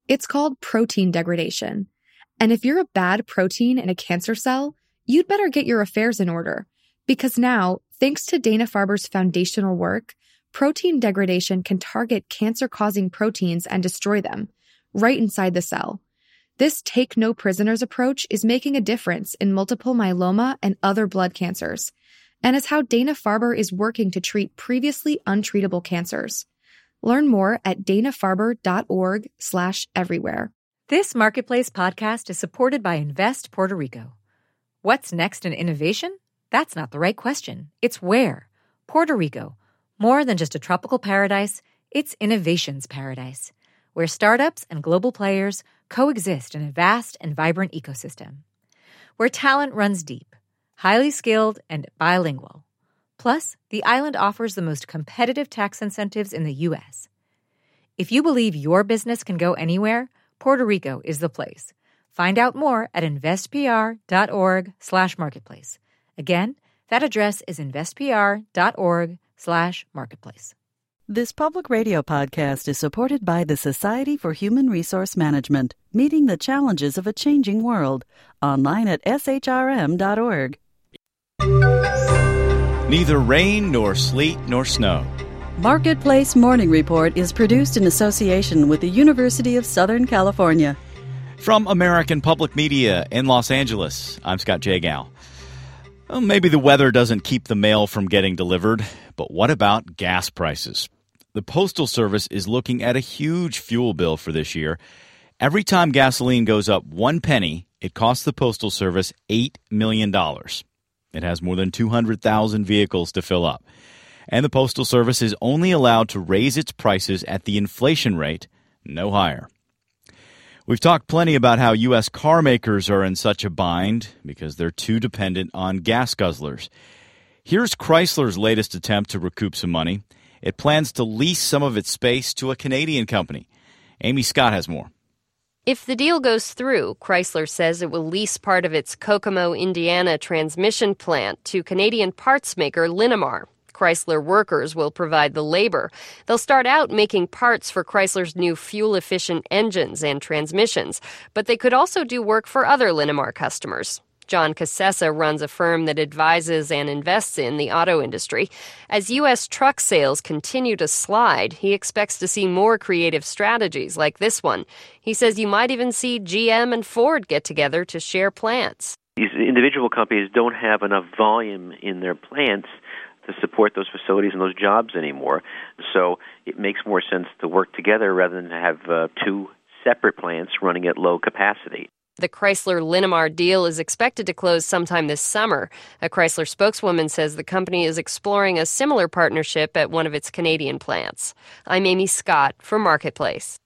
It's called protein degradation. And if you're a bad protein in a cancer cell, you'd better get your affairs in order. Because now, thanks to Dana-Farber's foundational work, protein degradation can target cancer-causing proteins and destroy them, right inside the cell. This take-no-prisoners approach is making a difference in multiple myeloma and other blood cancers, and is how Dana-Farber is working to treat previously untreatable cancers. Learn more at danafarber.org/everywhere. This Marketplace podcast is supported by Invest Puerto Rico. What's next in innovation? That's not the right question. It's where. Puerto Rico. More than just a tropical paradise, it's innovation's paradise, where startups and global players coexist in a vast and vibrant ecosystem. Where talent runs deep, highly skilled, and bilingual. Plus, the island offers the most competitive tax incentives in the U.S. If you believe your business can go anywhere, Puerto Rico is the place. Find out more at investpr.org/marketplace. Again, that address is investpr.org/marketplace. This public radio podcast is supported by the Society for Human Resource Management, meeting the challenges of a changing world. Online at shrm.org. Neither rain nor sleet nor snow. Marketplace Morning Report is produced in association with the University of Southern California. From American Public Media in Los Angeles, I'm Scott Jagow. Well, maybe the weather doesn't keep the mail from getting delivered, but what about gas prices? The Postal Service is looking at a huge fuel bill for this year. Every time gasoline goes up 1 penny, it costs the Postal Service $8 million. It has more than 200,000 vehicles to fill up. And the Postal Service is only allowed to raise its prices at the inflation rate, no higher. We've talked plenty about how U.S. car makers are in such a bind because they're too dependent on gas guzzlers. Here's Chrysler's latest attempt to recoup some money. It plans to lease some of its space to a Canadian company. Amy Scott has more. If the deal goes through, Chrysler says it will lease part of its Kokomo, Indiana transmission plant to Canadian parts maker Linamar. Chrysler workers will provide the labor. They'll start out making parts for Chrysler's new fuel-efficient engines and transmissions, but they could also do work for other Linamar customers. John Cassessa runs a firm that advises and invests in the auto industry. As U.S. truck sales continue to slide, he expects to see more creative strategies like this one. He says you might even see GM and Ford get together to share plants. These individual companies don't have enough volume in their plants to support those facilities and those jobs anymore. So it makes more sense to work together rather than to have two separate plants running at low capacity. The Chrysler-Linamar deal is expected to close sometime this summer. A Chrysler spokeswoman says the company is exploring a similar partnership at one of its Canadian plants. I'm Amy Scott for Marketplace.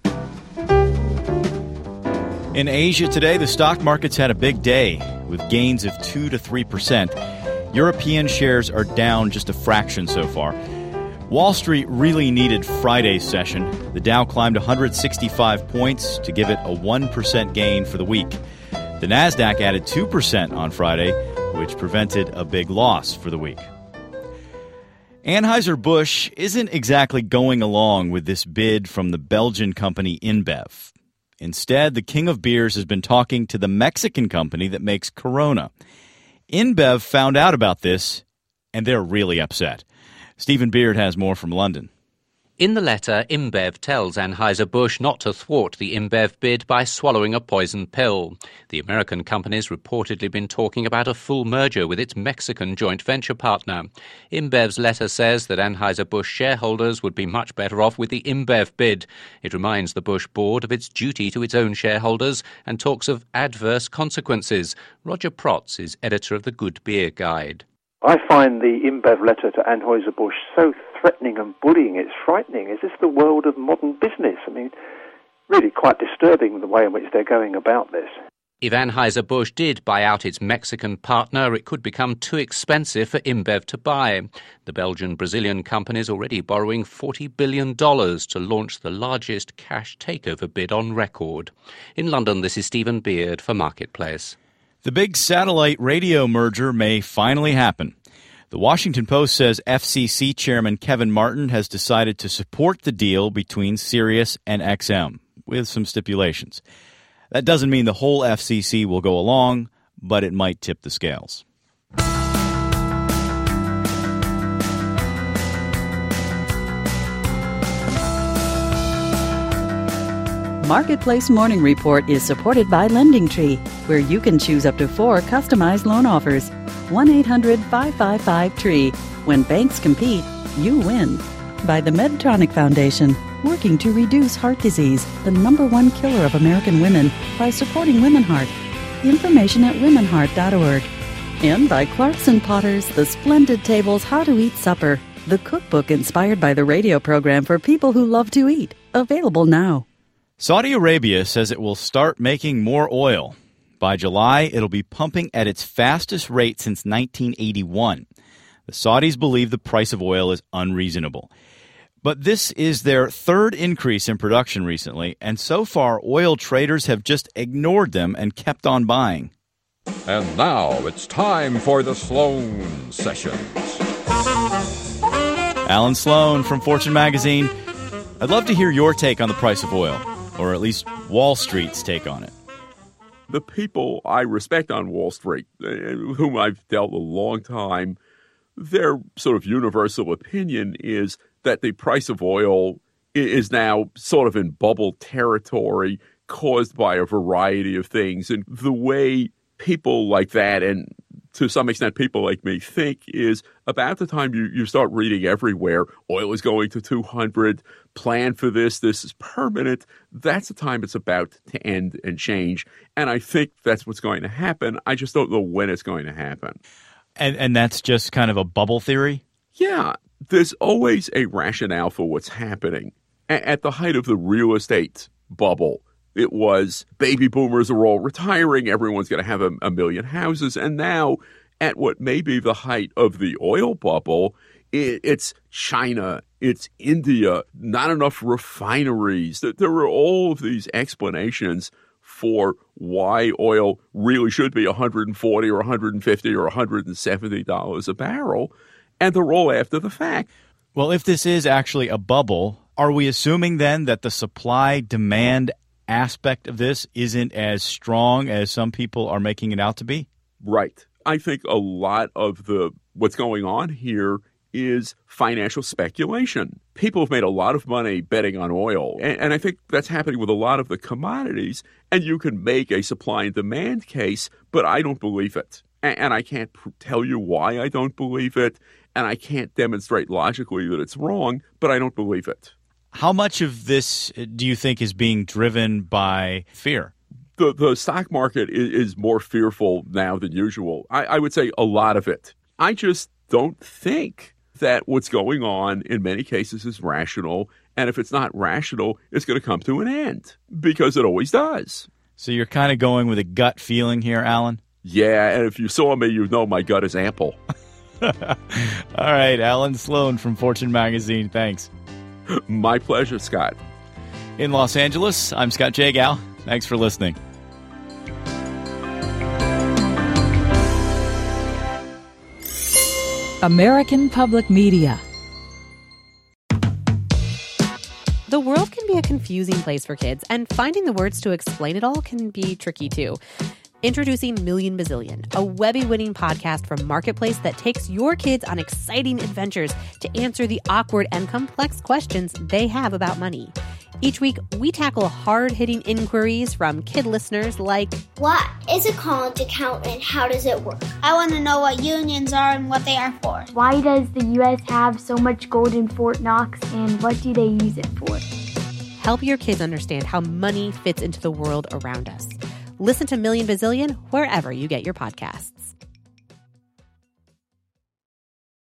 In Asia today, the stock markets had a big day with gains of 2 to 3%. European shares are down just a fraction so far. Wall Street really needed Friday's session. The Dow climbed 165 points to give it a 1% gain for the week. The Nasdaq added 2% on Friday, which prevented a big loss for the week. Anheuser-Busch isn't exactly going along with this bid from the Belgian company InBev. Instead, the king of beers has been talking to the Mexican company that makes Corona. InBev found out about this, and they're really upset. Stephen Beard has more from London. In the letter, InBev tells Anheuser-Busch not to thwart the InBev bid by swallowing a poison pill. The American company's reportedly been talking about a full merger with its Mexican joint venture partner. InBev's letter says that Anheuser-Busch shareholders would be much better off with the InBev bid. It reminds the Busch board of its duty to its own shareholders and talks of adverse consequences. Roger Protz is editor of the Good Beer Guide. I find the InBev letter to Anheuser-Busch so threatening and bullying. It's frightening. Is this the world of modern business? I mean, really quite disturbing the way in which they're going about this. If Anheuser-Busch did buy out its Mexican partner, it could become too expensive for InBev to buy. The Belgian-Brazilian company is already borrowing $40 billion to launch the largest cash takeover bid on record. In London, this is Stephen Beard for Marketplace. The big satellite radio merger may finally happen. The Washington Post says FCC Chairman Kevin Martin has decided to support the deal between Sirius and XM. with some stipulations. That doesn't mean the whole FCC will go along, but it might tip the scales. Marketplace Morning Report is supported by LendingTree, where you can choose up to 4 customized loan offers. 1-800-555-TREE. When banks compete, you win. By the Medtronic Foundation, working to reduce heart disease, the #1 killer of American women, by supporting Women Heart. Information at womenheart.org. And by Clarkson Potters, the splendid tables How to Eat Supper, the cookbook inspired by the radio program for people who love to eat. Available now. Saudi Arabia says it will start making more oil. By July, it'll be pumping at its fastest rate since 1981. The Saudis believe the price of oil is unreasonable. But this is their third increase in production recently, and so far oil traders have just ignored them and kept on buying. And now it's time for the Sloan Sessions. Alan Sloan from Fortune Magazine. I'd love to hear your take on the price of oil, or at least Wall Street's take on it. The people I respect on Wall Street, whom I've dealt a long time, their sort of universal opinion is that the price of oil is now sort of in bubble territory caused by a variety of things. And the way people like that, and to some extent people like me, think is about the time you start reading everywhere, oil is going to 200, plan for this is permanent, that's the time it's about to end and change. And I think that's what's going to happen. I just don't know when it's going to happen. And that's just kind of a bubble theory? Yeah. There's always a rationale for what's happening. At the height of the real estate bubble, it was baby boomers are all retiring, everyone's going to have a million houses. And now, at what may be the height of the oil bubble, it's China, it's India, not enough refineries. There are all of these explanations for why oil really should be $140 or $150 or $170 a barrel. And they're all after the fact. Well, if this is actually a bubble, are we assuming then that the supply-demand aspect of this isn't as strong as some people are making it out to be? Right. I think a lot of what's going on here is financial speculation. People have made a lot of money betting on oil, and I think that's happening with a lot of the commodities, and you can make a supply and demand case, but I don't believe it. And I can't tell you why I don't believe it, and I can't demonstrate logically that it's wrong, but I don't believe it. How much of this do you think is being driven by fear? The stock market is more fearful now than usual. I would say a lot of it. I just don't think that what's going on in many cases is rational, and if it's not rational, it's going to come to an end, because it always does. So you're kind of going with a gut feeling here, Alan? Yeah, and if you saw me, you'd know my gut is ample. All right, Alan Sloan from Fortune Magazine, thanks. My pleasure, Scott. In Los Angeles, I'm Scott Jagow. Thanks for listening. American Public Media. The world can be a confusing place for kids, and finding the words to explain it all can be tricky too. Introducing Million Bazillion, a Webby-winning podcast from Marketplace that takes your kids on exciting adventures to answer the awkward and complex questions they have about money. Each week, we tackle hard-hitting inquiries from kid listeners like, what is a college account and how does it work? I want to know what unions are and what they are for. Why does the U.S. have so much gold in Fort Knox, and what do they use it for? Help your kids understand how money fits into the world around us. Listen to Million Bazillion wherever you get your podcasts.